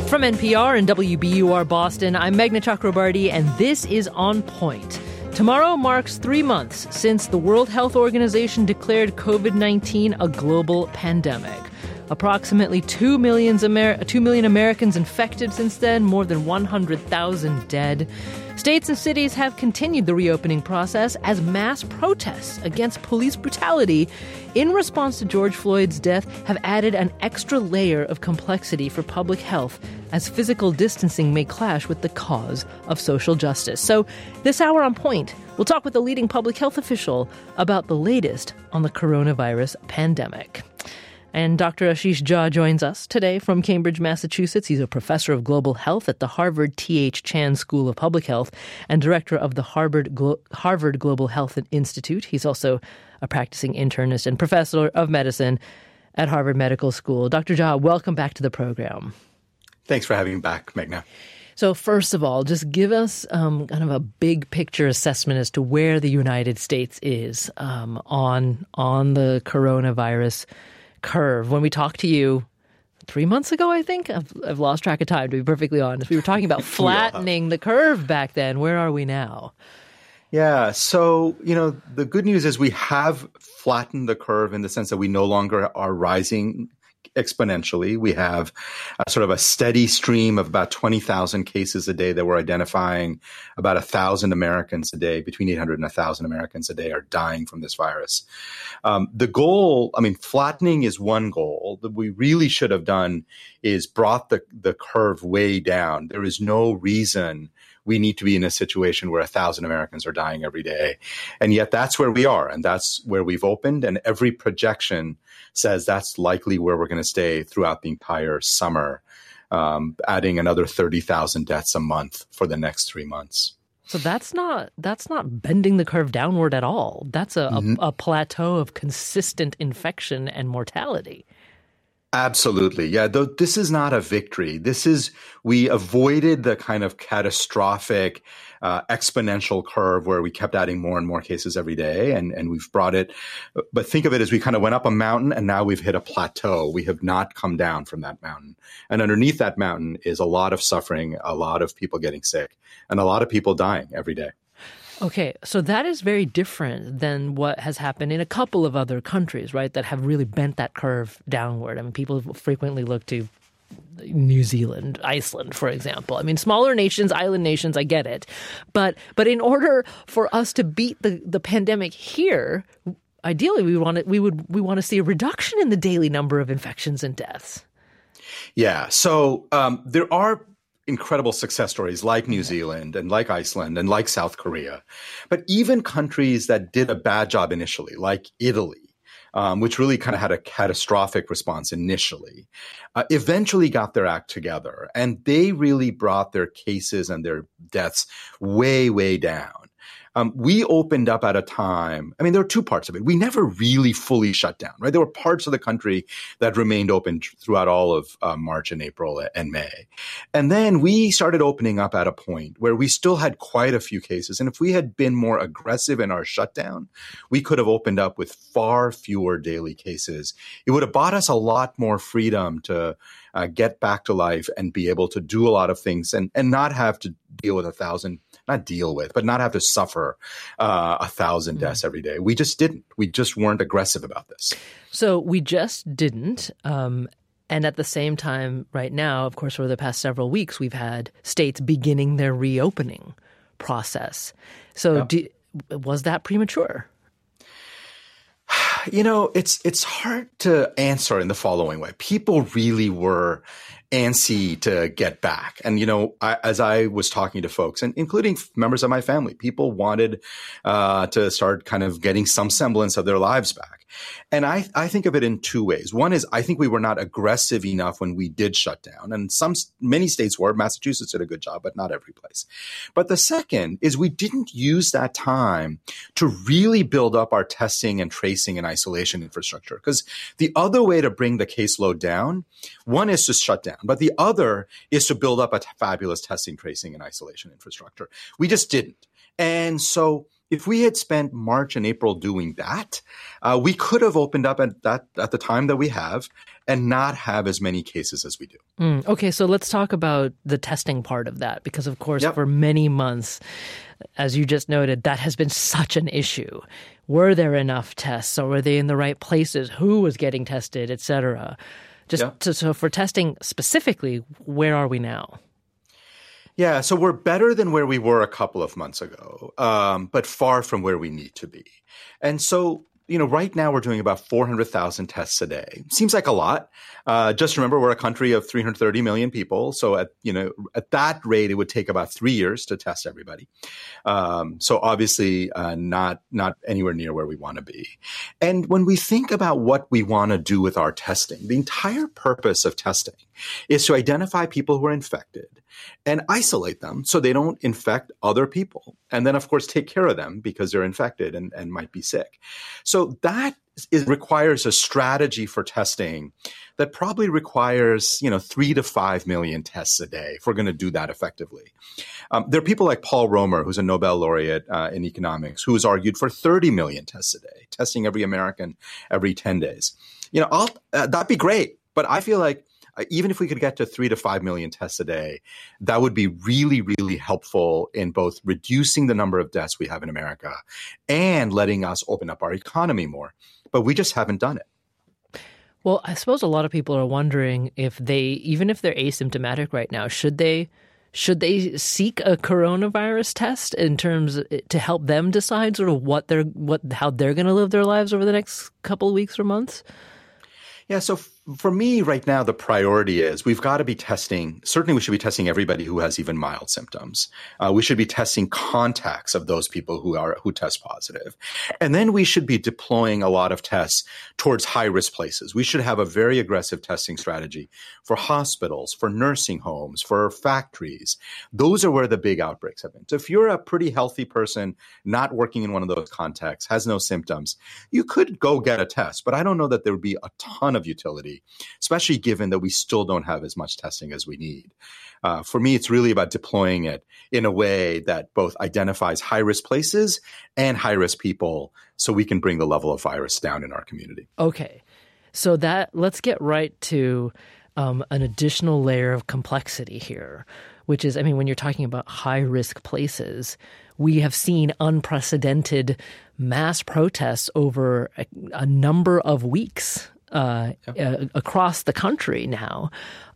From NPR and WBUR Boston, I'm Meghna Chakrabarty, and this is On Point. Tomorrow marks 3 months since the World Health Organization declared COVID-19 a global pandemic. Approximately 2 million Americans infected since then, more than 100,000 dead. States and cities have continued the reopening process as mass protests against police brutality in response to George Floyd's death have added an extra layer of complexity for public health as physical distancing may clash with the cause of social justice. So this hour on Point, we'll talk with a leading public health official about the latest on the coronavirus pandemic. And Dr. Ashish Jha joins us today from Cambridge, Massachusetts. He's a professor of global health at the Harvard T.H. Chan School of Public Health and director of the Harvard Global Health Institute. He's also a practicing internist and professor of medicine at Harvard Medical School. Dr. Jha, welcome back to the program. Thanks for having me back, Meghna. So first of all, just give us kind of a big picture assessment as to where the United States is on the coronavirus curve. When we talked to you 3 months ago, I think, I've lost track of time, to be perfectly honest. We were talking about flattening the curve back then. Where are we now? Yeah. So, the good news is we have flattened the curve in the sense that we no longer are rising exponentially. We have sort of a steady stream of about 20,000 cases a day that we're identifying. About 1,000 Americans a day, between 800 and 1,000 Americans a day are dying from this virus. The goal, flattening is one goal. That we really should have done is brought the curve way down. There is no reason we need to be in a situation where 1,000 Americans are dying every day. And yet that's where we are. And that's where we've opened. And every projection says that's likely where we're going to stay throughout the entire summer, adding another 30,000 deaths a month for the next 3 months. So that's not bending the curve downward at all. That's a plateau of consistent infection and mortality. Absolutely. Yeah, though this is not a victory. We avoided the kind of catastrophic exponential curve where we kept adding more and more cases every day, and we've brought it. But think of it as we kind of went up a mountain and now we've hit a plateau. We have not come down from that mountain. And underneath that mountain is a lot of suffering, a lot of people getting sick, and a lot of people dying every day. Okay, so that is very different than what has happened in a couple of other countries, right, that have really bent that curve downward. People frequently look to New Zealand, Iceland, for example. Smaller nations, island nations, I get it. But in order for us to beat the pandemic here, ideally we want to see a reduction in the daily number of infections and deaths. Yeah, so there are incredible success stories like New Zealand and like Iceland and like South Korea. But even countries that did a bad job initially, like Italy, which really kind of had a catastrophic response initially, eventually got their act together. And they really brought their cases and their deaths way, way down. We opened up at a time. There were two parts of it. We never really fully shut down, right? There were parts of the country that remained open throughout all of March and April and May. And then we started opening up at a point where we still had quite a few cases. And if we had been more aggressive in our shutdown, we could have opened up with far fewer daily cases. It would have bought us a lot more freedom to get back to life and be able to do a lot of things and not have to deal with not have to suffer 1,000 deaths every day. We just didn't. We just weren't aggressive about this. So we just didn't. And at the same time, right now, of course, over the past several weeks, we've had states beginning their reopening process. So was that premature? It's hard to answer in the following way. People really were antsy to get back. And, as I was talking to folks, and including members of my family, people wanted to start kind of getting some semblance of their lives back. And I think of it in two ways. One is I think we were not aggressive enough when we did shut down. And many states were. Massachusetts did a good job, but not every place. But the second is we didn't use that time to really build up our testing and tracing and isolation infrastructure. Because the other way to bring the caseload down, one is to shut down, but the other is to build up a fabulous testing, tracing, and isolation infrastructure. We just didn't. And so if we had spent March and April doing that, we could have opened up at the time that we have and not have as many cases as we do. Okay, so let's talk about the testing part of that, because of course, Yep. for many months, as you just noted, that has been such an issue. Were there enough tests, or were they in the right places? Who was getting tested, et cetera? So for testing specifically, where are we now? Yeah, so we're better than where we were a couple of months ago, but far from where we need to be. And so, right now we're doing about 400,000 tests a day. Seems like a lot. Just remember, we're a country of 330 million people. So at that rate, it would take about 3 years to test everybody. So obviously not anywhere near where we want to be. And when we think about what we want to do with our testing, the entire purpose of testing is to identify people who are infected and isolate them so they don't infect other people. And then, of course, take care of them because they're infected and might be sick. So that requires a strategy for testing that probably requires, 3 to 5 million tests a day if we're going to do that effectively. There are people like Paul Romer, who's a Nobel laureate in economics, who has argued for 30 million tests a day, testing every American every 10 days. That'd be great. But I feel like even if we could get to 3 to 5 million tests a day, that would be really, really helpful in both reducing the number of deaths we have in America and letting us open up our economy more. But we just haven't done it. Well, I suppose a lot of people are wondering even if they're asymptomatic right now, should they seek a coronavirus test in terms to help them decide sort of how they're going to live their lives over the next couple of weeks or months? Yeah, so for me right now, the priority is we've got to be testing. Certainly, we should be testing everybody who has even mild symptoms. We should be testing contacts of those people who test positive. And then we should be deploying a lot of tests towards high-risk places. We should have a very aggressive testing strategy for hospitals, for nursing homes, for factories. Those are where the big outbreaks have been. So if you're a pretty healthy person, not working in one of those contexts, has no symptoms, you could go get a test. But I don't know that there would be a ton of utility, especially given that we still don't have as much testing as we need. For me, it's really about deploying it in a way that both identifies high-risk places and high-risk people so we can bring the level of virus down in our community. Okay. So let's get right to an additional layer of complexity here, which is, when you're talking about high-risk places, we have seen unprecedented mass protests over a number of weeks across the country now.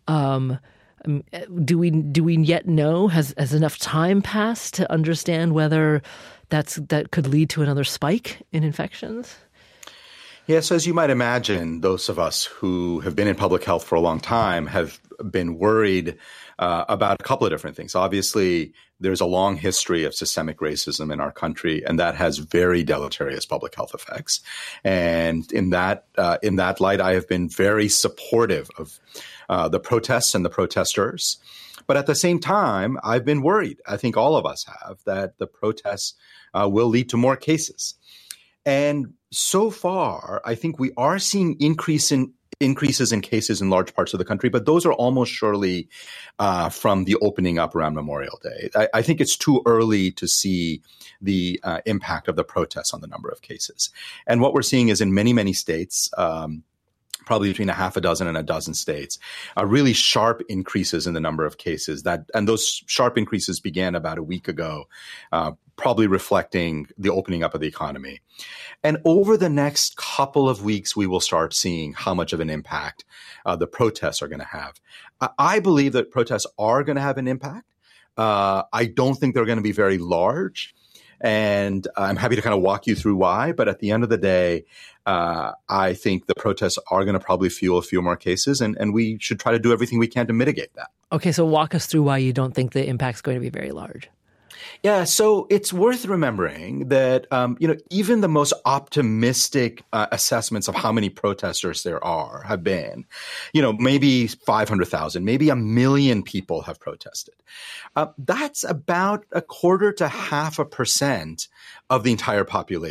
Do we yet know? Has enough time passed to understand whether that could lead to another spike in infections? Yes, as you might imagine, those of us who have been in public health for a long time have been worried about a couple of different things. Obviously, there's a long history of systemic racism in our country, and that has very deleterious public health effects. And in that light, I have been very supportive of the protests and the protesters. But at the same time, I've been worried, I think all of us have, that the protests will lead to more cases. And so far, I think we are seeing increases in cases in large parts of the country, but those are almost surely from the opening up around Memorial Day. I think it's too early to see the impact of the protests on the number of cases. And what we're seeing is in many, many states, probably between a half a dozen and a dozen states, really sharp increases in the number of cases. And those sharp increases began about a week ago, probably reflecting the opening up of the economy. And over the next couple of weeks, we will start seeing how much of an impact the protests are going to have. I believe that protests are going to have an impact. I don't think they're going to be very large. And I'm happy to kind of walk you through why. But at the end of the day, I think the protests are going to probably fuel a few more cases. And we should try to do everything we can to mitigate that. Okay, so walk us through why you don't think the impact's going to be very large. Yeah, so it's worth remembering that, even the most optimistic assessments of how many protesters there have been, maybe 500,000, maybe 1 million people have protested. That's about 0.25% to 0.5% of the entire population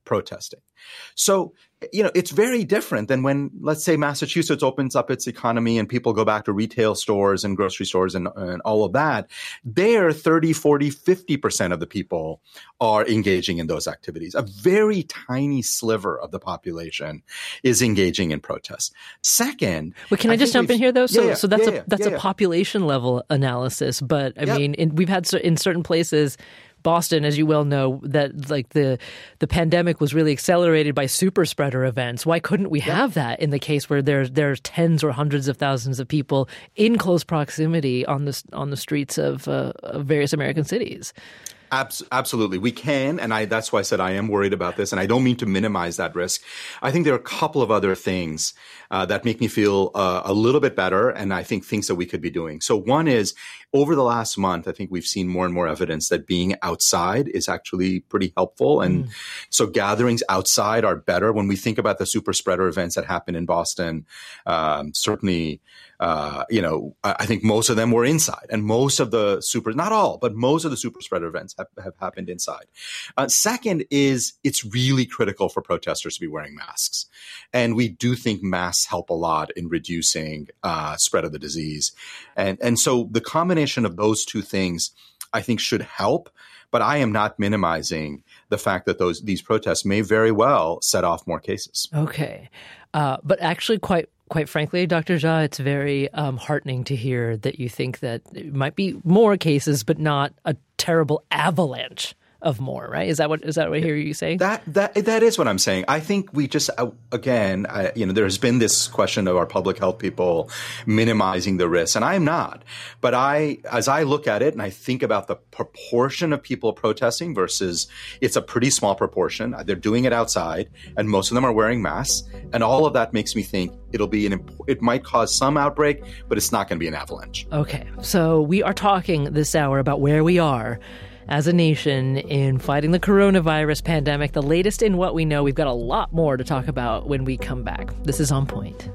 protesting. So, it's very different than when, let's say, Massachusetts opens up its economy and people go back to retail stores and grocery stores and all of that. There, 30, 40, 50% of the people are engaging in those activities. A very tiny sliver of the population is engaging in protests. Second, but can I just jump in here though? So that's a population level analysis, but I mean, we've had in certain places. Boston, as you well know, that like the pandemic was really accelerated by super spreader events. Why couldn't we have that in the case where there's tens or hundreds of thousands of people in close proximity on the streets of various American cities? Absolutely. We can. And that's why I said I am worried about this. And I don't mean to minimize that risk. I think there are a couple of other things that make me feel a little bit better. And I think things that we could be doing. So one is over the last month, I think we've seen more and more evidence that being outside is actually pretty helpful. And so gatherings outside are better. When we think about the super spreader events that happened in Boston, certainly, I think most of them were inside, and most of the not all, but most of the super spreader events have happened inside. Second is it's really critical for protesters to be wearing masks. And we do think masks help a lot in reducing spread of the disease. And so the combination of those two things, I think, should help. But I am not minimizing the fact that these protests may very well set off more cases. Okay. But actually, quite frankly, Dr. Jha, it's very heartening to hear that you think that it might be more cases, but not a terrible avalanche of more, right? Is that what I hear you saying? That is what I'm saying. I think we just, again, there's been this question of our public health people minimizing the risks, and I'm not. But as I look at it and I think about the proportion of people protesting versus it's a pretty small proportion. They're doing it outside, and most of them are wearing masks, and all of that makes me think it might cause some outbreak, but it's not going to be an avalanche. Okay, so we are talking this hour about where we are as a nation in fighting the coronavirus pandemic, the latest in what we know. We've got a lot more to talk about when we come back. This is On Point.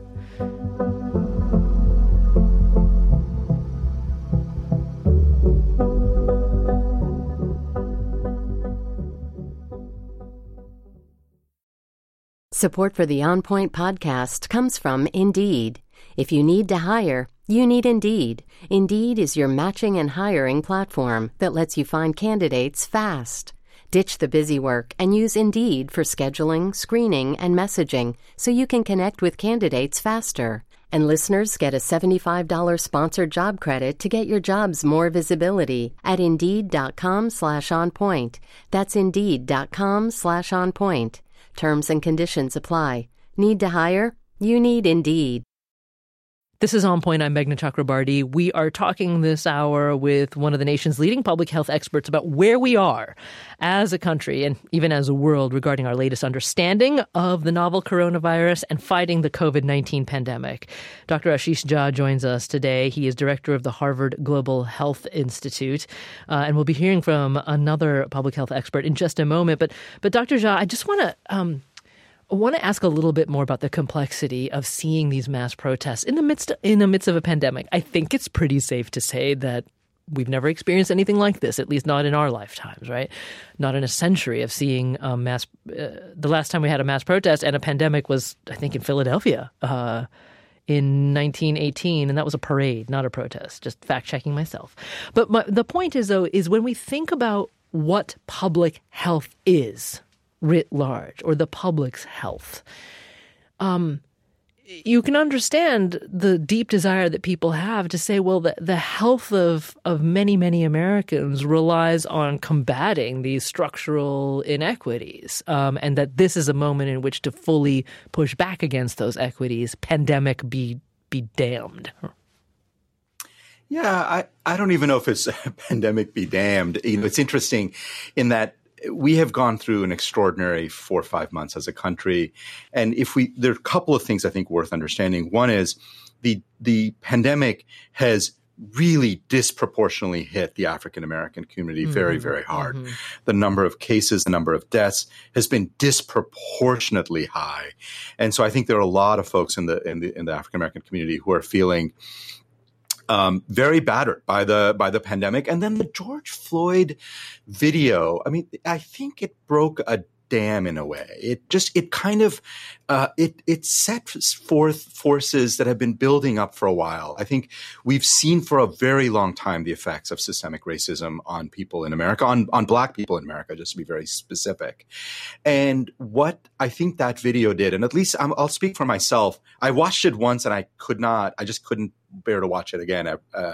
Support for the On Point podcast comes from Indeed. If you need to hire, you need Indeed. Indeed is your matching and hiring platform that lets you find candidates fast. Ditch the busy work and use Indeed for scheduling, screening, and messaging so you can connect with candidates faster. And listeners get a $75 sponsored job credit to get your jobs more visibility at Indeed.com/onpoint. That's Indeed.com/onpoint. Terms and conditions apply. Need to hire? You need Indeed. This is On Point. I'm Meghna Chakrabarty. We are talking this hour with one of the nation's leading public health experts about where we are as a country and even as a world regarding our latest understanding of the novel coronavirus and fighting the COVID-19 pandemic. Dr. Ashish Jha joins us today. He is director of the Harvard Global Health Institute, and we'll be hearing from another public health expert in just a moment. But Dr. Jha, I just want to ask a little bit more about the complexity of seeing these mass protests in the midst of a pandemic. I think it's pretty safe to say that we've never experienced anything like this, at least not in our lifetimes, right? Not in a century of seeing mass. The last time we had a mass protest and a pandemic was, I think, in Philadelphia in 1918, and that was a parade, not a protest. Just fact-checking myself. But the point is, though, is when we think about what public health is writ large, or the public's health, you can understand the deep desire that people have to say, well, the health of many, many Americans relies on combating these structural inequities, and that this is a moment in which to fully push back against those equities, pandemic be damned. Yeah, I don't even know if it's pandemic be damned. It's interesting in that we have gone through an extraordinary 4 or 5 months as a country. And there are a couple of things I think worth understanding. One is the pandemic has really disproportionately hit the African-American community very, very hard. Mm-hmm. The number of cases, the number of deaths has been disproportionately high. And so I think there are a lot of folks in the African-American community who are feeling very battered by the pandemic. And then the George Floyd video, I mean, I think it broke a dam in a way. It kind of sets forth forces that have been building up for a while. I think we've seen for a very long time the effects of systemic racism on people in America, on Black people in America, just to be very specific. And what I think that video did, and at least I'll speak for myself, I watched it once and I just couldn't bear to watch it again.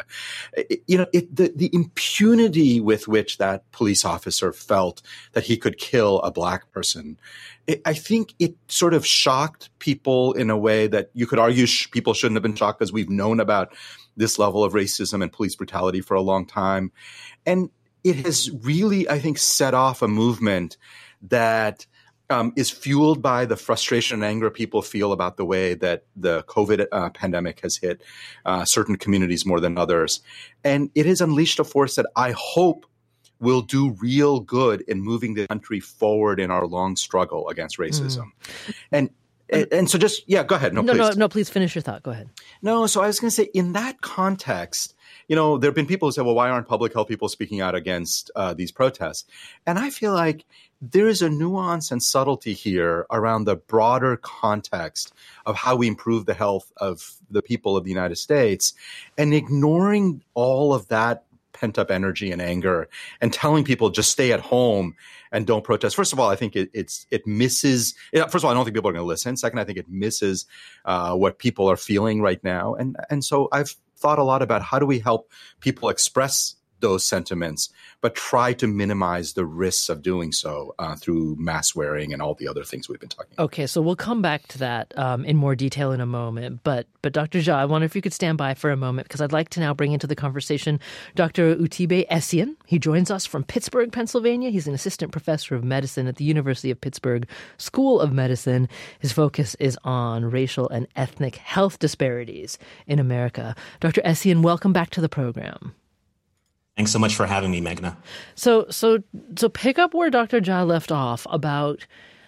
The impunity with which that police officer felt that he could kill a Black person, I think it sort of shocked people in a way that you could argue people shouldn't have been shocked, because we've known about this level of racism and police brutality for a long time. And it has really, I think, set off a movement that is fueled by the frustration and anger people feel about the way that the COVID pandemic has hit certain communities more than others. And it has unleashed a force that I hope will do real good in moving the country forward in our long struggle against racism. And so just, yeah, go ahead. No, please finish your thought. Go ahead. No, so I was going to say, in that context, there have been people who say, well, why aren't public health people speaking out against these protests? And I feel like there is a nuance and subtlety here around the broader context of how we improve the health of the people of the United States, and ignoring all of that pent-up energy and anger and telling people just stay at home and don't protest. First of all, I think it misses – first of all, I don't think people are going to listen. Second, I think it misses what people are feeling right now. And so I've thought a lot about how do we help people express those sentiments, but try to minimize the risks of doing so through mask wearing and all the other things we've been talking about. Okay, so we'll come back to that in more detail in a moment. But Dr. Jha, I wonder if you could stand by for a moment, because I'd like to now bring into the conversation Dr. Utibe Essien. He joins us from Pittsburgh, Pennsylvania. He's an assistant professor of medicine at the University of Pittsburgh School of Medicine. His focus is on racial and ethnic health disparities in America. Dr. Essien, welcome back to the program. Thanks so much for having me, Meghna. So pick up where Dr. Jha left off about,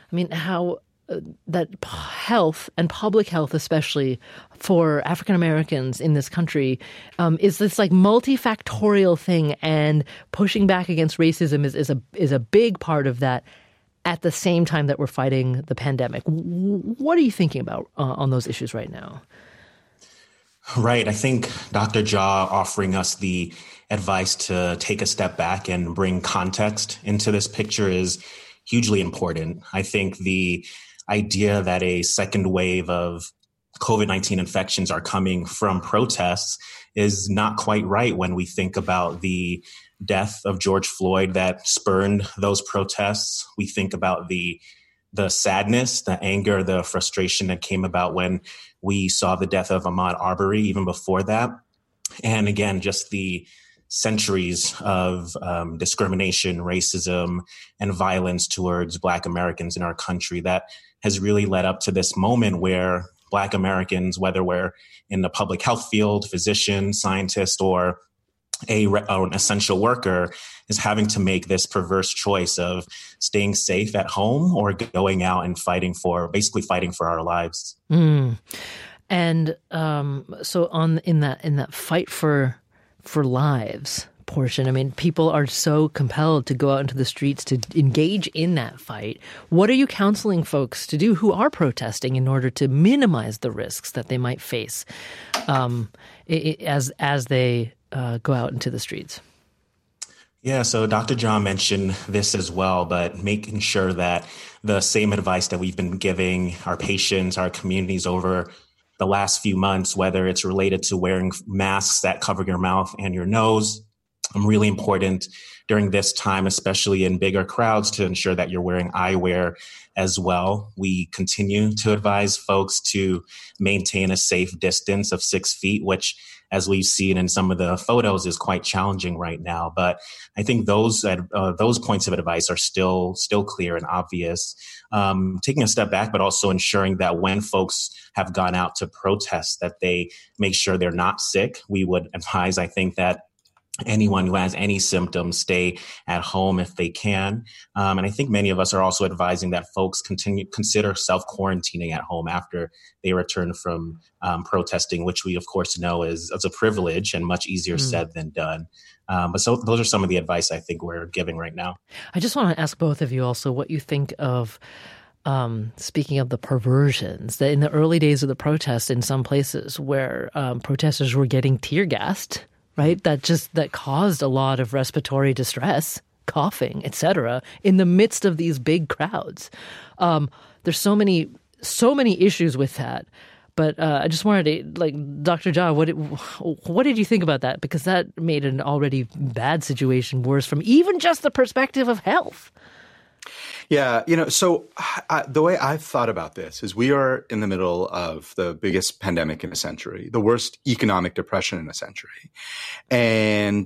how that health and public health, especially for African Americans in this country, is this like multifactorial thing, and pushing back against racism is a big part of that. At the same time that we're fighting the pandemic, what are you thinking about on those issues right now? Right. I think Dr. Jha offering us the advice to take a step back and bring context into this picture is hugely important. I think the idea that a second wave of COVID-19 infections are coming from protests is not quite right when we think about the death of George Floyd that spurned those protests. We think about the sadness, the anger, the frustration that came about when we saw the death of Ahmaud Arbery, even before that. And again, just the centuries of discrimination, racism, and violence towards Black Americans in our country that has really led up to this moment where Black Americans, whether we're in the public health field, physician, scientist, or an essential worker, is having to make this perverse choice of staying safe at home or going out and fighting for our lives. And so in that fight for lives portion, people are so compelled to go out into the streets to engage in that fight. What are you counseling folks to do who are protesting in order to minimize the risks that they might face as they go out into the streets? Yeah, so Dr. Jha mentioned this as well, but making sure that the same advice that we've been giving our patients, our communities over the last few months, whether it's related to wearing masks that cover your mouth and your nose, really important during this time, especially in bigger crowds, to ensure that you're wearing eyewear as well. We continue to advise folks to maintain a safe distance of 6 feet, which, as we've seen in some of the photos, is quite challenging right now. But I think those points of advice are still clear and obvious. Taking a step back, but also ensuring that when folks have gone out to protest, that they make sure they're not sick. We would advise, I think, that anyone who has any symptoms stay at home if they can. And I think many of us are also advising that folks consider self-quarantining at home after they return from protesting, which we, of course, know is a privilege and much easier said than done. But so those are some of the advice I think we're giving right now. I just want to ask both of you also what you think of speaking of the perversions, that in the early days of the protests in some places where protesters were getting tear gassed, right? That caused a lot of respiratory distress, coughing, etc. in the midst of these big crowds. There's so many issues with that. But I just wanted to, Dr. Jha, what did you think about that? Because that made an already bad situation worse from even just the perspective of health. Yeah, so the way I've thought about this is we are in the middle of the biggest pandemic in a century, the worst economic depression in a century, and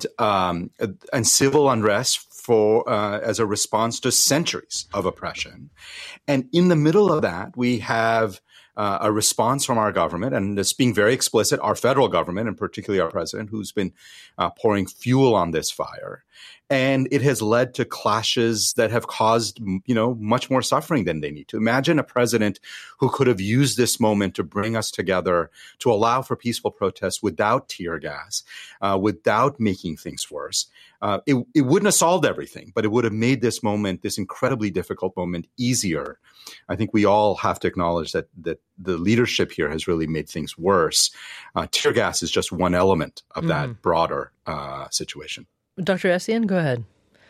civil unrest as a response to centuries of oppression. And in the middle of that, we have a response from our government, and it's being very explicit, our federal government, and particularly our president, who's been pouring fuel on this fire. And it has led to clashes that have caused, much more suffering than they need to. Imagine a president who could have used this moment to bring us together, to allow for peaceful protests without tear gas, without making things worse. It wouldn't have solved everything, but it would have made this moment, this incredibly difficult moment, easier. I think we all have to acknowledge that the leadership here has really made things worse. Tear gas is just one element of that broader situation. Dr. Essien, go ahead.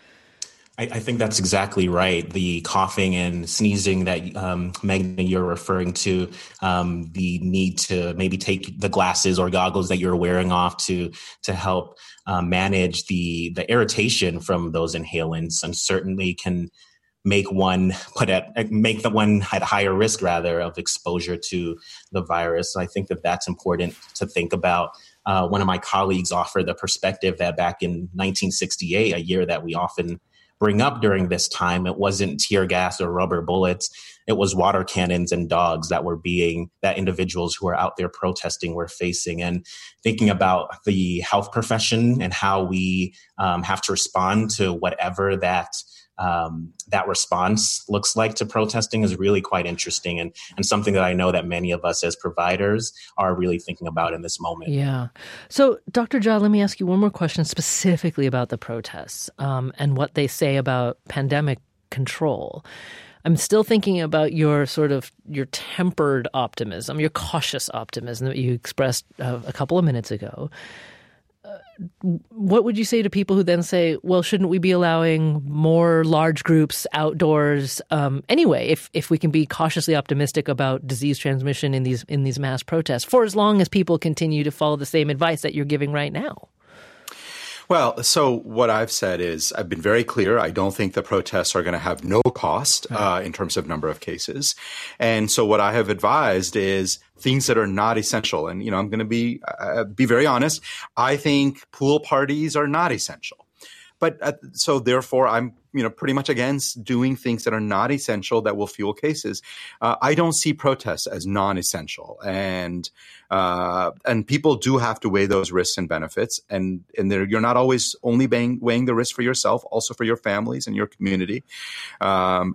I think that's exactly right. The coughing and sneezing that, Meghna, you're referring to, the need to maybe take the glasses or goggles that you're wearing off to help manage the irritation from those inhalants, and certainly can make one at higher risk, rather, of exposure to the virus. So I think that's important to think about. One of my colleagues offered the perspective that back in 1968, a year that we often bring up during this time, it wasn't tear gas or rubber bullets. It was water cannons and dogs that individuals who are out there protesting were facing. And thinking about the health profession and how we have to respond to whatever that response looks like to protesting is really quite interesting and something that I know that many of us as providers are really thinking about in this moment. Yeah. So, Dr. Jha, let me ask you one more question specifically about the protests and what they say about pandemic control. I'm still thinking about your tempered optimism, your cautious optimism that you expressed a couple of minutes ago. What would you say to people who then say, well, shouldn't we be allowing more large groups outdoors anyway, if we can be cautiously optimistic about disease transmission in these mass protests, for as long as people continue to follow the same advice that you're giving right now? Well, so what I've said is I've been very clear. I don't think the protests are going to have no cost in terms of number of cases. And so what I have advised is things that are not essential. And, I'm going to be very honest. I think pool parties are not essential. But so therefore, I'm pretty much against doing things that are not essential that will fuel cases. I don't see protests as non-essential, and people do have to weigh those risks and benefits. And you're not always only weighing the risk for yourself, also for your families and your community. So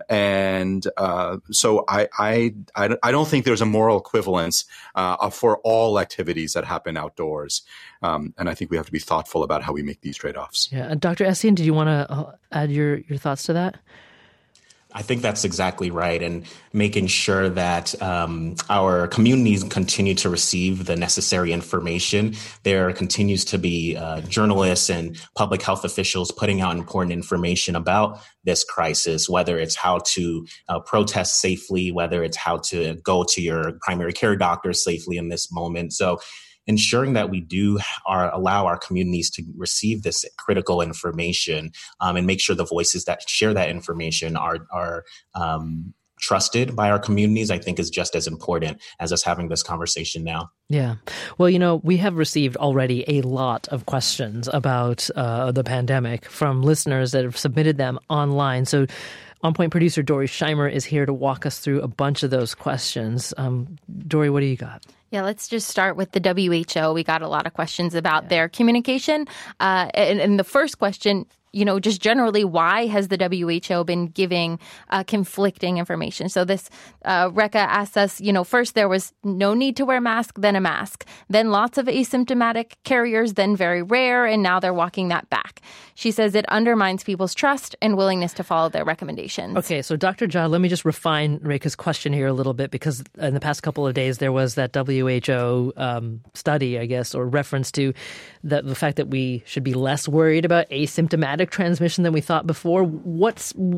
I don't think there's a moral equivalence for all activities that happen outdoors. And I think we have to be thoughtful about how we make these trade-offs. Yeah, and Dr. Essien, did you want to add your thoughts to that? I think that's exactly right. And making sure that our communities continue to receive the necessary information. There continues to be journalists and public health officials putting out important information about this crisis, whether it's how to protest safely, whether it's how to go to your primary care doctor safely in this moment. So ensuring that we do allow our communities to receive this critical information and make sure the voices that share that information are trusted by our communities, I think is just as important as us having this conversation now. Yeah. Well, we have received already a lot of questions about the pandemic from listeners that have submitted them online. So On Point producer Dori Scheimer is here to walk us through a bunch of those questions. Dori, what do you got? Yeah, let's just start with the WHO. We got a lot of questions about their communication. And the first question, just generally, why has the WHO been giving conflicting information? So this, Rekha asks us, first there was no need to wear a mask, then a mask, then lots of asymptomatic carriers, then very rare, and now they're walking that back. She says it undermines people's trust and willingness to follow their recommendations. Okay, so Dr. Jha, let me just refine Rekha's question here a little bit, because in the past couple of days there was that WHO study, I guess, or reference to the fact that we should be less worried about asymptomatic transmission than we thought before. What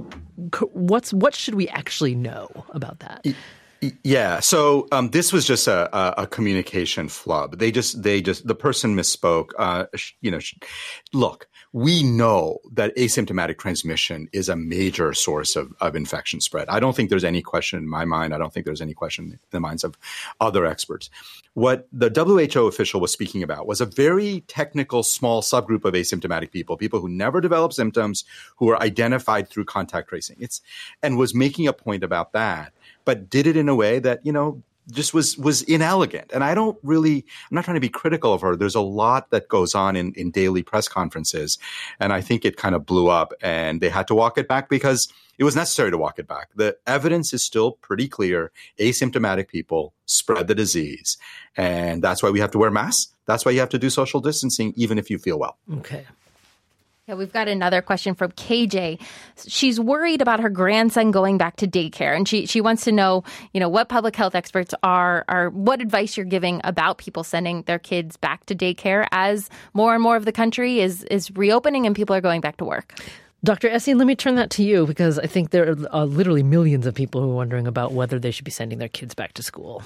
should we actually know about that? Yeah. So this was just a communication flub. The person misspoke. Look, we know that asymptomatic transmission is a major source of infection spread. I don't think there's any question in my mind. I don't think there's any question in the minds of other experts. What the WHO official was speaking about was a very technical, small subgroup of asymptomatic people who never develop symptoms, who were identified through contact tracing. And was making a point about that, but did it in a way that, just was inelegant. And I'm not trying to be critical of her. There's a lot that goes on in daily press conferences. And I think it kind of blew up, and they had to walk it back because it was necessary to walk it back. The evidence is still pretty clear. Asymptomatic people spread the disease. And that's why we have to wear masks. That's why you have to do social distancing, even if you feel well. Okay. Yeah, we've got another question from KJ. She's worried about her grandson going back to daycare, and she wants to know, what public health experts are what advice you're giving about people sending their kids back to daycare as more and more of the country is reopening and people are going back to work. Dr. Essien, let me turn that to you, because I think there are literally millions of people who are wondering about whether they should be sending their kids back to school.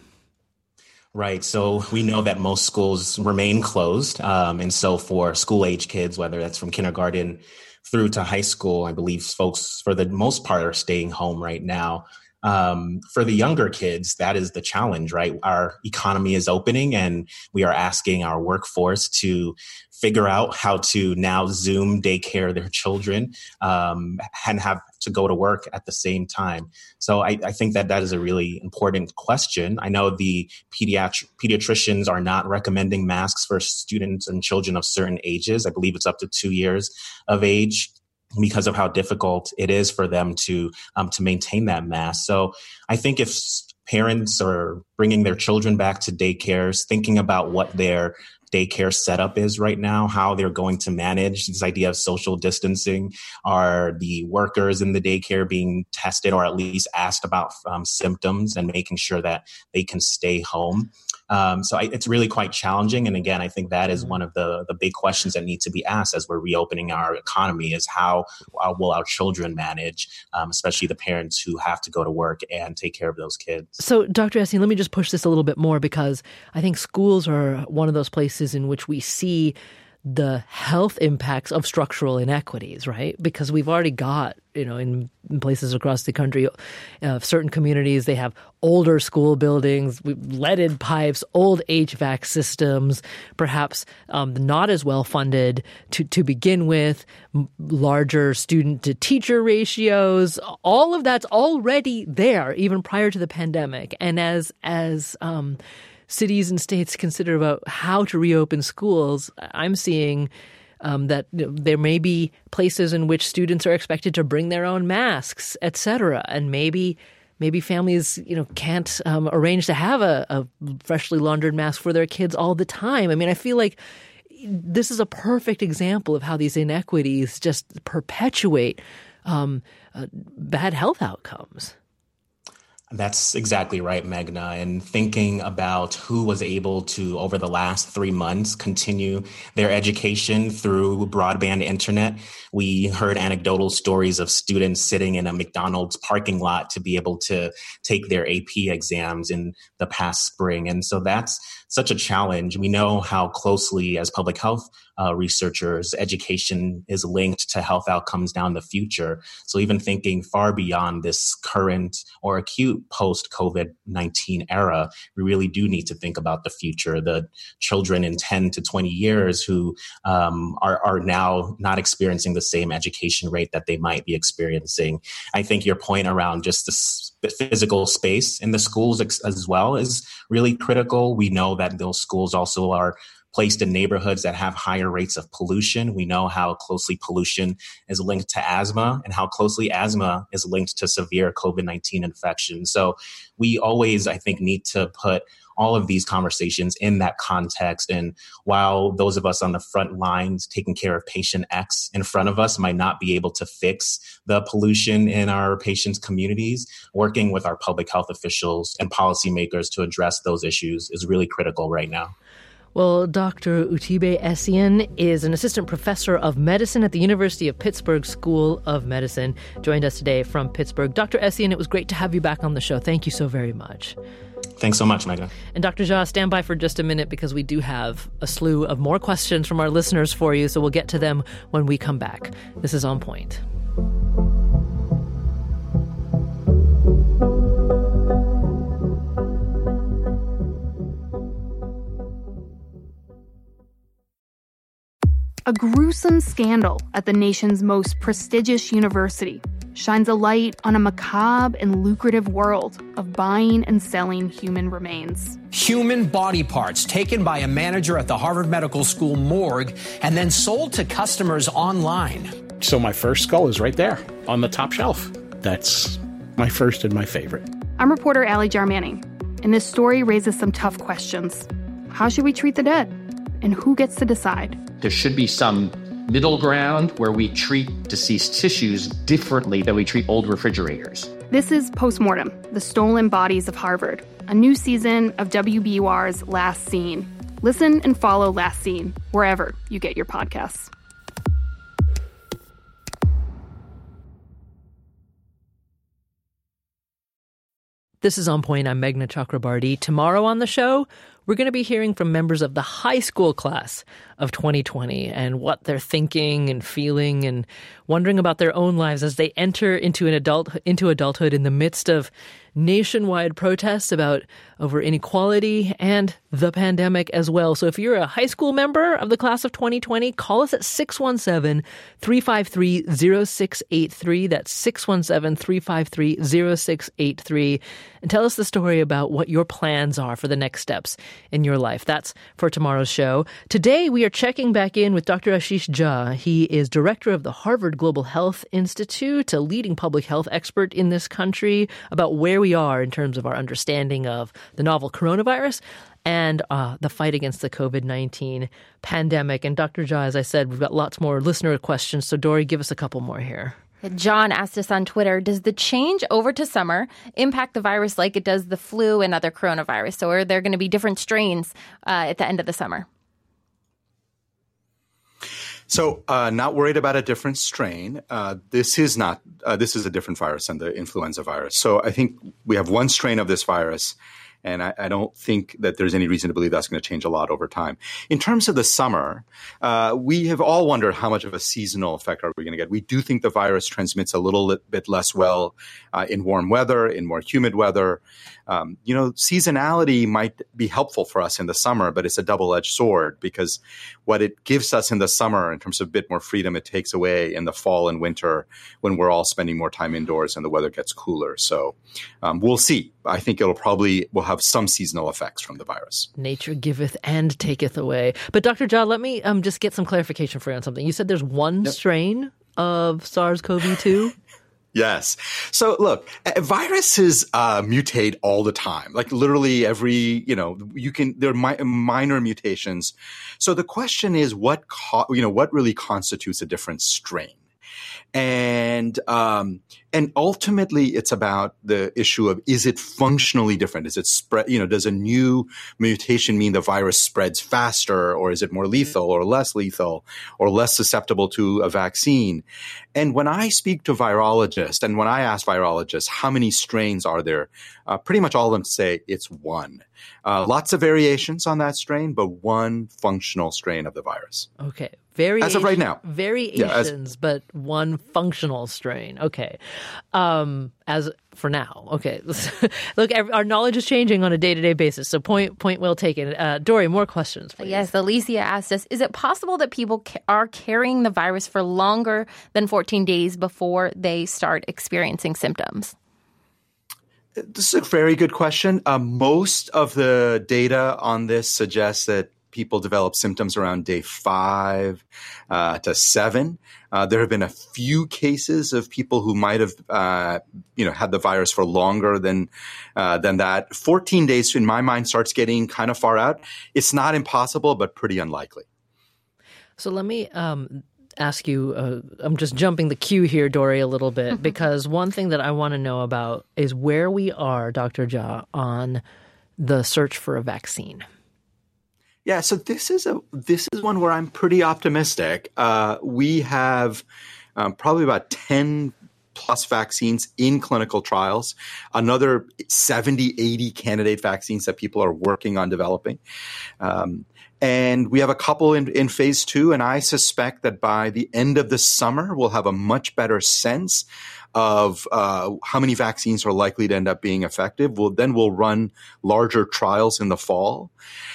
Right. So we know that most schools remain closed. And so for school-age kids, whether that's from kindergarten through to high school, I believe folks, for the most part, are staying home right now. For the younger kids, that is the challenge, right? Our economy is opening, and we are asking our workforce to figure out how to now Zoom daycare their children and have to go to work at the same time. So I think that is a really important question. I know the pediatricians are not recommending masks for students and children of certain ages. I believe it's up to 2 years of age, because of how difficult it is for them to maintain that mask. So I think if parents are bringing their children back to daycares, thinking about what their daycare setup is right now, how they're going to manage this idea of social distancing. Are the workers in the daycare being tested or at least asked about symptoms, and making sure that they can stay home? It's really quite challenging. And again, I think that is one of the big questions that need to be asked as we're reopening our economy, is how will our children manage, especially the parents who have to go to work and take care of those kids. So, Dr. Essien, let me just push this a little bit more, because I think schools are one of those places in which we see the health impacts of structural inequities, right? Because we've already got, in places across the country, certain communities, they have older school buildings, leaded pipes, old HVAC systems, perhaps not as well funded to begin with, larger student to teacher ratios. All of that's already there, even prior to the pandemic. And as cities and states consider about how to reopen schools, I'm seeing that there may be places in which students are expected to bring their own masks, et cetera. And maybe families, can't arrange to have a freshly laundered mask for their kids all the time. I mean, I feel like this is a perfect example of how these inequities just perpetuate bad health outcomes. That's exactly right, Meghna. And thinking about who was able to, over the last 3 months, continue their education through broadband internet. We heard anecdotal stories of students sitting in a McDonald's parking lot to be able to take their AP exams in the past spring. And so that's such a challenge. We know how closely, as public health researchers, education is linked to health outcomes down the future. So even thinking far beyond this current or acute post-COVID-19 era, we really do need to think about the future, the children in 10 to 20 years who are now not experiencing the same education rate that they might be experiencing. I think your point around just the physical space in the schools as well is really critical. We know that those schools also are placed in neighborhoods that have higher rates of pollution. We know how closely pollution is linked to asthma and how closely asthma is linked to severe COVID-19 infection. So we always, I think, need to put all of these conversations in that context. And while those of us on the front lines taking care of patient X in front of us might not be able to fix the pollution in our patients' communities, working with our public health officials and policymakers to address those issues is really critical right now. Well, Dr. Utibe Essien is an assistant professor of medicine at the University of Pittsburgh School of Medicine. Joined us today from Pittsburgh. Dr. Essien, it was great to have you back on the show. Thank you so very much. Thanks so much, Megan. And Dr. Jha, stand by for just a minute because we do have a slew of more questions from our listeners for you, so we'll get to them when we come back. This is On Point. A gruesome scandal at the nation's most prestigious university shines a light on a macabre and lucrative world of buying and selling human remains. Human body parts taken by a manager at the Harvard Medical School morgue and then sold to customers online. So my first skull is right there on the top shelf. That's my first and my favorite. I'm reporter Allie Jarmanning, and this story raises some tough questions. How should we treat the dead? And who gets to decide? There should be some middle ground where we treat deceased tissues differently than we treat old refrigerators. This is Postmortem, the Stolen Bodies of Harvard, a new season of WBUR's Last Scene. Listen and follow Last Scene wherever you get your podcasts. This is On Point. I'm Meghna Chakrabarty. Tomorrow on the show, we're going to be hearing from members of the high school class of 2020 and what they're thinking and feeling and wondering about their own lives as they enter into adulthood in the midst of nationwide protests over inequality and the pandemic as well. So if you're a high school member of the class of 2020, call us at 617-353-0683. That's 617-353-0683. And tell us the story about what your plans are for the next steps in your life. That's for tomorrow's show. Today, we are checking back in with Dr. Ashish Jha. He is director of the Harvard Global Health Institute, a leading public health expert in this country, about where we are in terms of our understanding of the novel coronavirus and the fight against the COVID-19 pandemic. And Dr. Jha, as I said, we've got lots more listener questions. So, Dory, give us a couple more here. John asked us on Twitter, does the change over to summer impact the virus like it does the flu and other coronavirus? So are there going to be different strains at the end of the summer? So not worried about a different strain. This is a different virus than the influenza virus. So I think we have one strain of this virus, and I don't think that there's any reason to believe that's going to change a lot over time. In terms of the summer, we have all wondered how much of a seasonal effect are we going to get. We do think the virus transmits a little bit less well in warm weather, in more humid weather. Seasonality might be helpful for us in the summer, but it's a double-edged sword because what it gives us in the summer in terms of a bit more freedom, it takes away in the fall and winter when we're all spending more time indoors and the weather gets cooler. So we'll see. I think we'll have some seasonal effects from the virus. Nature giveth and taketh away. But Dr. Jha, let me just get some clarification for you on something. You said there's one strain of SARS-CoV-2? Yes. So look, viruses mutate all the time. Like literally there are minor mutations. So the question is what really constitutes a different strain? And And ultimately, it's about the issue of, is it functionally different? Is it spread? Does a new mutation mean the virus spreads faster, or is it more lethal or less lethal or less susceptible to a vaccine? And when I speak to virologists and when I ask virologists, how many strains are there? Pretty much all of them say it's one. Lots of variations on that strain, but one functional strain of the virus. Okay. As of right now. Variations, but one functional strain. Okay. As for now. Okay. Look, our knowledge is changing on a day-to-day basis, so point well taken. Dory, more questions, please. Yes, Alicia asked us, is it possible that people are carrying the virus for longer than 14 days before they start experiencing symptoms? This is a very good question. Most of the data on this suggests that people develop symptoms around day 5 to 7. There have been a few cases of people who might have, had the virus for longer than that. 14 days, in my mind, starts getting kind of far out. It's not impossible, but pretty unlikely. So let me ask you, I'm just jumping the queue here, Dory, a little bit, because one thing that I want to know about is where we are, Dr. Jha, on the search for a vaccine. Yeah, so this is one where I'm pretty optimistic. We have probably about 10 plus vaccines in clinical trials, another 70, 80 candidate vaccines that people are working on developing. And we have a couple in phase 2, and I suspect that by the end of the summer, we'll have a much better sense of how many vaccines are likely to end up being effective. We'll run larger trials in the fall.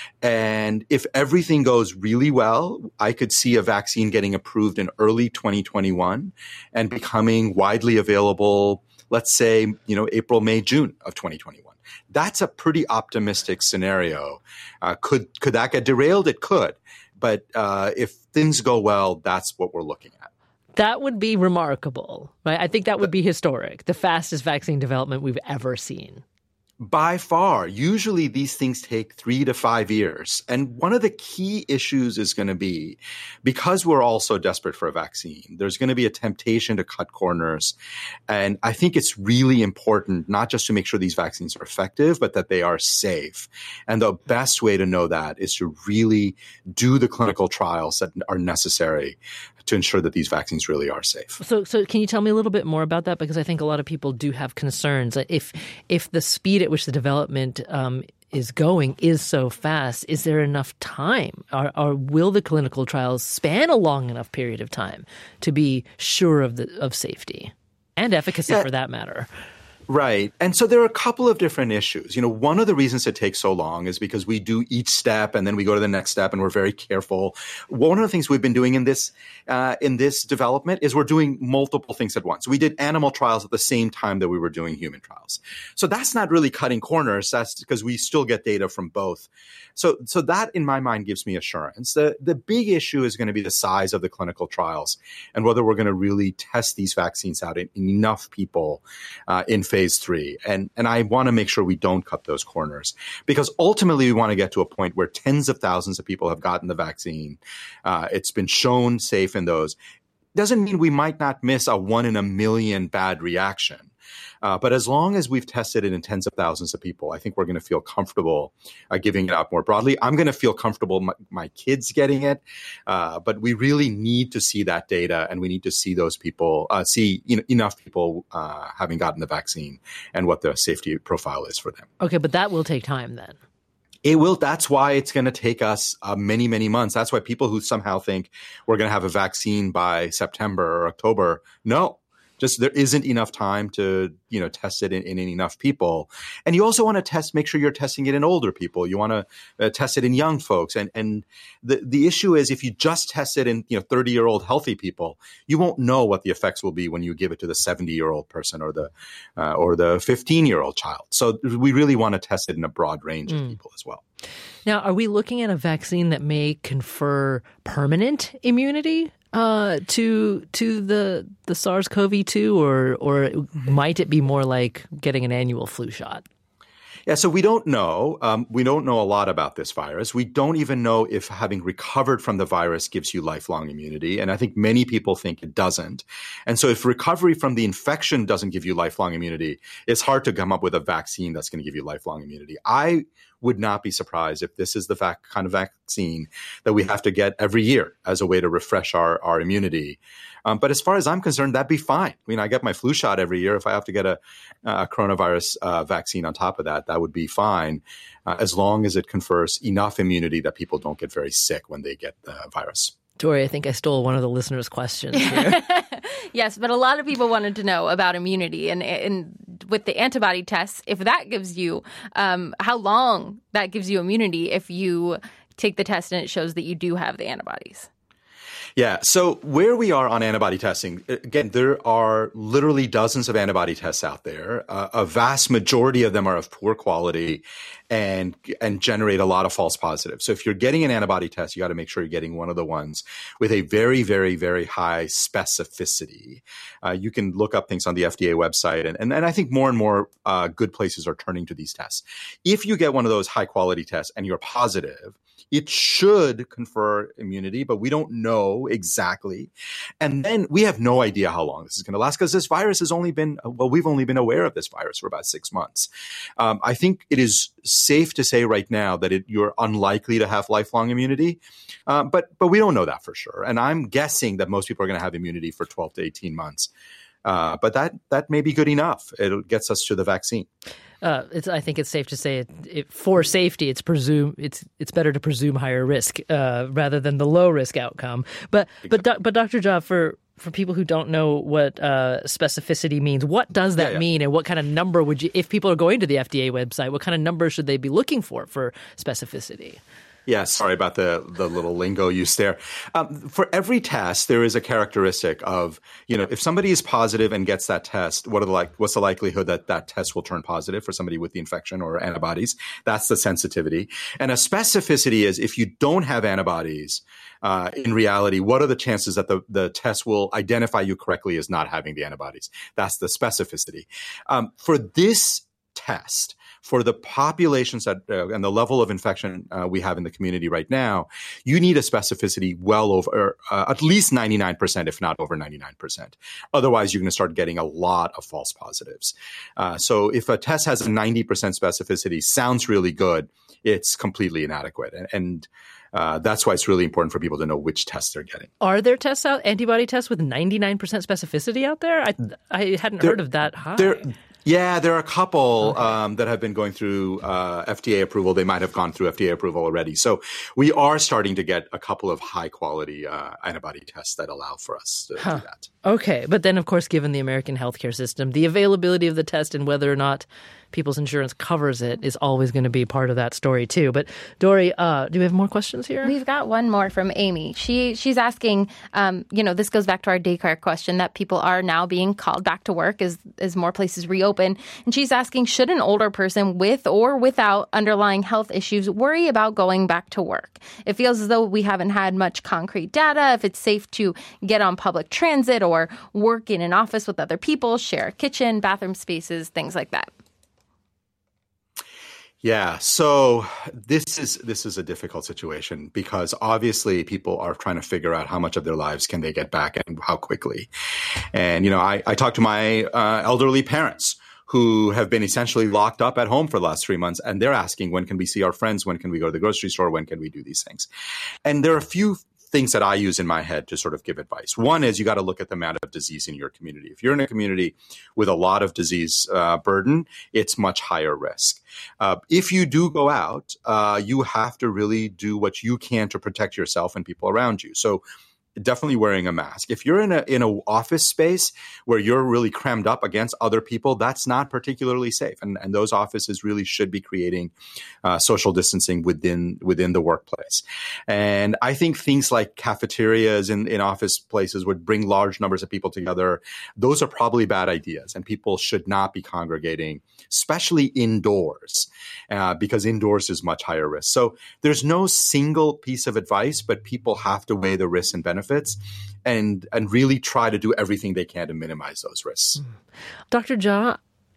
And if everything goes really well, I could see a vaccine getting approved in early 2021 and becoming widely available, let's say, April, May, June of 2021. That's a pretty optimistic scenario. Could that get derailed? It could. But if things go well, that's what we're looking at. That would be remarkable, right? I think that would be historic, the fastest vaccine development we've ever seen. By far. Usually these things take 3 to 5 years. And one of the key issues is going to be, because we're all so desperate for a vaccine, there's going to be a temptation to cut corners. And I think it's really important not just to make sure these vaccines are effective, but that they are safe. And the best way to know that is to really do the clinical trials that are necessary to ensure that these vaccines really are safe. So can you tell me a little bit more about that? Because I think a lot of people do have concerns. If the speed at which the development is going is so fast, is there enough time? Or will the clinical trials span a long enough period of time to be sure of safety and efficacy for that matter? Right. And so there are a couple of different issues. One of the reasons it takes so long is because we do each step and then we go to the next step and we're very careful. One of the things we've been doing in this development is we're doing multiple things at once. We did animal trials at the same time that we were doing human trials. So that's not really cutting corners. That's because we still get data from both. So that, in my mind, gives me assurance. The big issue is going to be the size of the clinical trials and whether we're going to really test these vaccines out in enough people in phase 3. And I want to make sure we don't cut those corners, because ultimately we want to get to a point where tens of thousands of people have gotten the vaccine. It's been shown safe in those. Doesn't mean we might not miss a 1 in a million bad reaction. But as long as we've tested it in tens of thousands of people, I think we're going to feel comfortable giving it out more broadly. I'm going to feel comfortable my kids getting it. But we really need to see that data, and we need to see those people, enough people having gotten the vaccine and what the safety profile is for them. Okay, but that will take time then. It will. That's why it's going to take us many, many months. That's why people who somehow think we're going to have a vaccine by September or October, no. Just there isn't enough time to, test it in enough people. And you also want to make sure you're testing it in older people. You want to test it in young folks. And the issue is, if you just test it in, 30-year-old healthy people, you won't know what the effects will be when you give it to the 70-year-old person or the 15-year-old child. So we really want to test it in a broad range of people as well. Now, are we looking at a vaccine that may confer permanent immunity to the SARS-CoV-2, or might it be more like getting an annual flu shot? Yeah, so we don't know. We don't know a lot about this virus. We don't even know if having recovered from the virus gives you lifelong immunity. And I think many people think it doesn't. And so if recovery from the infection doesn't give you lifelong immunity, it's hard to come up with a vaccine that's going to give you lifelong immunity. I would not be surprised if this is the kind of vaccine that we have to get every year as a way to refresh our immunity. But as far as I'm concerned, that'd be fine. I mean, I get my flu shot every year. If I have to get a coronavirus vaccine on top of that, that would be fine, as long as it confers enough immunity that people don't get very sick when they get the virus. Dory, I think I stole one of the listeners' questions here. Yes, but a lot of people wanted to know about immunity. And with the antibody tests, if that gives you, how long that gives you immunity if you take the test and it shows that you do have the antibodies. Yeah. So where we are on antibody testing, again, there are literally dozens of antibody tests out there. A vast majority of them are of poor quality and generate a lot of false positives. So if you're getting an antibody test, you got to make sure you're getting one of the ones with a very, very, very high specificity. You can look up things on the FDA website, and I think more and more good places are turning to these tests. If you get one of those high quality tests and you're positive, it should confer immunity, but we don't know exactly. And then we have no idea how long this is going to last, because this virus has only been, we've only been aware of this virus for about 6 months. I think it is safe to say right now that you're unlikely to have lifelong immunity, but we don't know that for sure. And I'm guessing that most people are going to have immunity for 12 to 18 months. But that may be good enough. It gets us to the vaccine. I think it's safe to say for safety, it's better to presume higher risk rather than the low risk outcome. But Dr. Jha, for people who don't know what specificity means, what does that mean, and what kind of number would you, if people are going to the FDA website, what kind of number should they be looking for specificity? Yeah, sorry about the little lingo use there. For every test, there is a characteristic of, if somebody is positive and gets that test, what's the likelihood that test will turn positive for somebody with the infection or antibodies? That's the sensitivity. And a specificity is, if you don't have antibodies, in reality, what are the chances that the test will identify you correctly as not having the antibodies? That's the specificity. For this test, for the populations that and the level of infection we have in the community right now, you need a specificity well over at least 99%, if not over 99%. Otherwise, you're going to start getting a lot of false positives. So if a test has a 90% specificity, sounds really good, it's completely inadequate. And that's why it's really important for people to know which tests they're getting. Are there tests out, antibody tests with 99% specificity out there? I hadn't heard of that high. Yeah, there are a couple that have been going through FDA approval. They might have gone through FDA approval already. So we are starting to get a couple of high-quality antibody tests that allow for us to do that. Okay. But then, of course, given the American healthcare system, the availability of the test and whether or not people's insurance covers it is always going to be part of that story, too. But, Dory, do we have more questions here? We've got one more from Amy. She's asking, this goes back to our daycare question, that people are now being called back to work as more places reopen. And she's asking, should an older person with or without underlying health issues worry about going back to work? It feels as though we haven't had much concrete data if it's safe to get on public transit or work in an office with other people, share a kitchen, bathroom spaces, things like that. Yeah, so this is a difficult situation, because obviously people are trying to figure out how much of their lives can they get back and how quickly. And, I talked to my elderly parents who have been essentially locked up at home for the last 3 months, and they're asking, when can we see our friends? When can we go to the grocery store? When can we do these things? And there are a few things that I use in my head to sort of give advice. One is you got to look at the amount of disease in your community. If you're in a community with a lot of disease burden, it's much higher risk. If you do go out, you have to really do what you can to protect yourself and people around you. So definitely wearing a mask. If you're in an office space where you're really crammed up against other people, that's not particularly safe. And those offices really should be creating social distancing within the workplace. And I think things like cafeterias in office places would bring large numbers of people together. Those are probably bad ideas, and people should not be congregating, especially indoors, because indoors is much higher risk. So there's no single piece of advice, but people have to weigh the risks and benefits and really try to do everything they can to minimize those risks. Dr. Jha,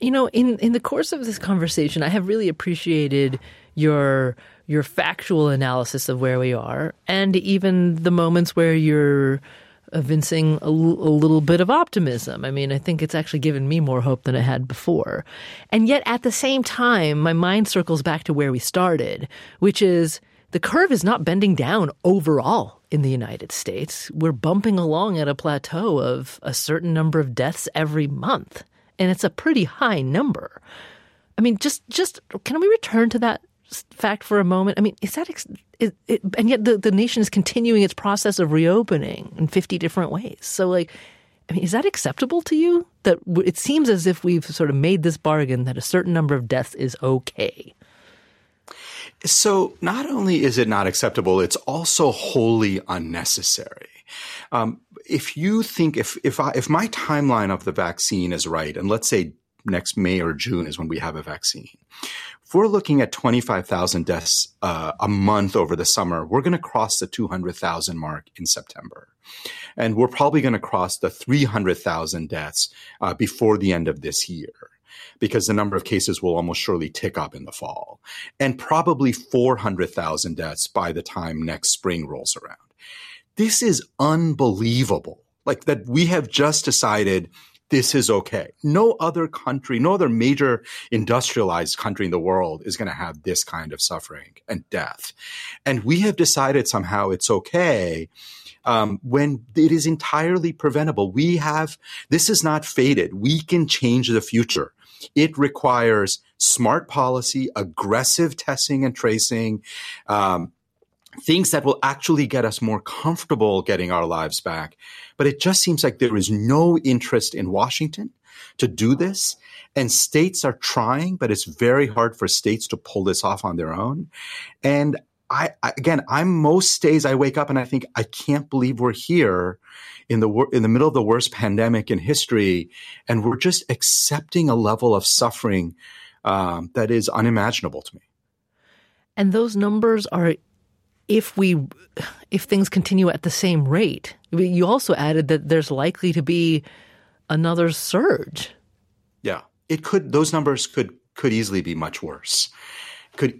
You know, in the course of this conversation, I have really appreciated your factual analysis of where we are, and even the moments where you're evincing a little bit of optimism. I mean, I think it's actually given me more hope than it had before. And yet at the same time, my mind circles back to where we started, which is the curve is not bending down overall in the United States. We're bumping along at a plateau of a certain number of deaths every month. And it's a pretty high number. I mean, just can we return to that fact for a moment? I mean, is that and yet the nation is continuing its process of reopening in 50 different ways. So, like, I mean, is that acceptable to you? That it seems as if we've sort of made this bargain that a certain number of deaths is okay. So not only is it not acceptable, it's also wholly unnecessary. If you think if my timeline of the vaccine is right, and let's say next May or June is when we have a vaccine, if we're looking at 25,000 deaths a month over the summer, we're going to cross the 200,000 mark in September. And we're probably going to cross the 300,000 deaths before the end of this year, because the number of cases will almost surely tick up in the fall, and probably 400,000 deaths by the time next spring rolls around. This is unbelievable. Like, that we have just decided this is okay. No other country, no other major industrialized country in the world is going to have this kind of suffering and death. And we have decided somehow it's okay when it is entirely preventable. This is not fated. We can change the future. It requires smart policy, aggressive testing and tracing, things that will actually get us more comfortable getting our lives back. But it just seems like there is no interest in Washington to do this. And states are trying, but it's very hard for states to pull this off on their own. And I'm most days I wake up and I think, I can't believe we're here in the middle of the worst pandemic in history, and we're just accepting a level of suffering that is unimaginable to me. And those numbers are, if things continue at the same rate. You also added that there's likely to be another surge. Yeah, it could. Those numbers could easily be much worse. But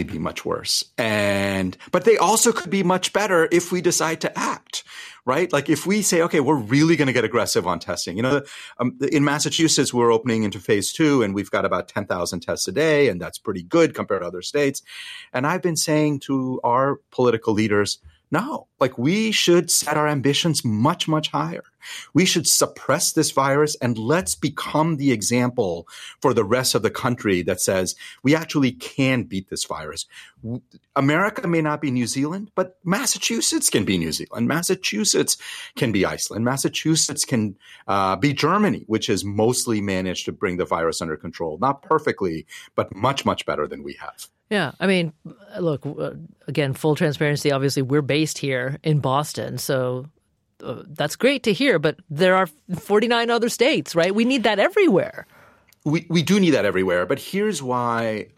they also could be much better if we decide to act, right? Like, if we say, okay, we're really going to get aggressive on testing. You know, in Massachusetts, we're opening into phase 2, and we've got about 10,000 tests a day, and that's pretty good compared to other states. And I've been saying to our political leaders, no, like, we should set our ambitions much, much higher. We should suppress this virus, and let's become the example for the rest of the country that says we actually can beat this virus. America may not be New Zealand, but Massachusetts can be New Zealand. Massachusetts can be Iceland. Massachusetts can be Germany, which has mostly managed to bring the virus under control. Not perfectly, but much, much better than we have. Yeah. I mean, look, again, full transparency, obviously we're based here in Boston, so that's great to hear, but there are 49 other states, right? We need that everywhere. We do need that everywhere, but here's why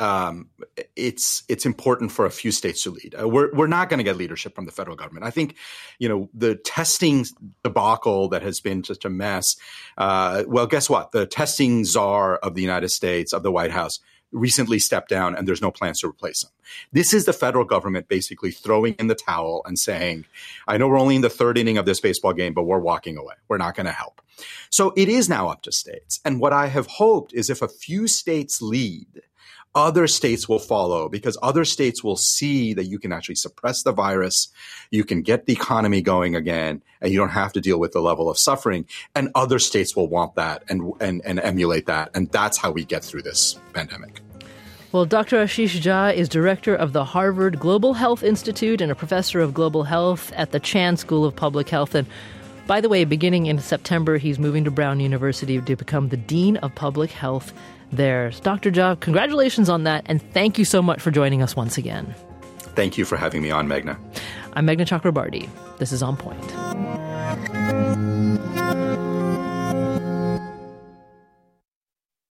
it's important for a few states to lead. We're not going to get leadership from the federal government. I think, the testing debacle that has been just a mess. Well, guess what? The testing czar of the United States, of the White House, recently stepped down, and there's no plans to replace him. This is the federal government basically throwing in the towel and saying, I know we're only in the third inning of this baseball game, but we're walking away. We're not going to help. So it is now up to states. And what I have hoped is, if a few states lead, other states will follow, because other states will see that you can actually suppress the virus, you can get the economy going again, and you don't have to deal with the level of suffering. And other states will want that and emulate that. And that's how we get through this pandemic. Well, Dr. Ashish Jha is director of the Harvard Global Health Institute and a professor of global health at the Chan School of Public Health. And by the way, beginning in September, he's moving to Brown University to become the Dean of Public Health there. Dr. Jha, congratulations on that, and thank you so much for joining us once again. Thank you for having me on, Meghna. I'm Meghna Chakrabarty. This is On Point.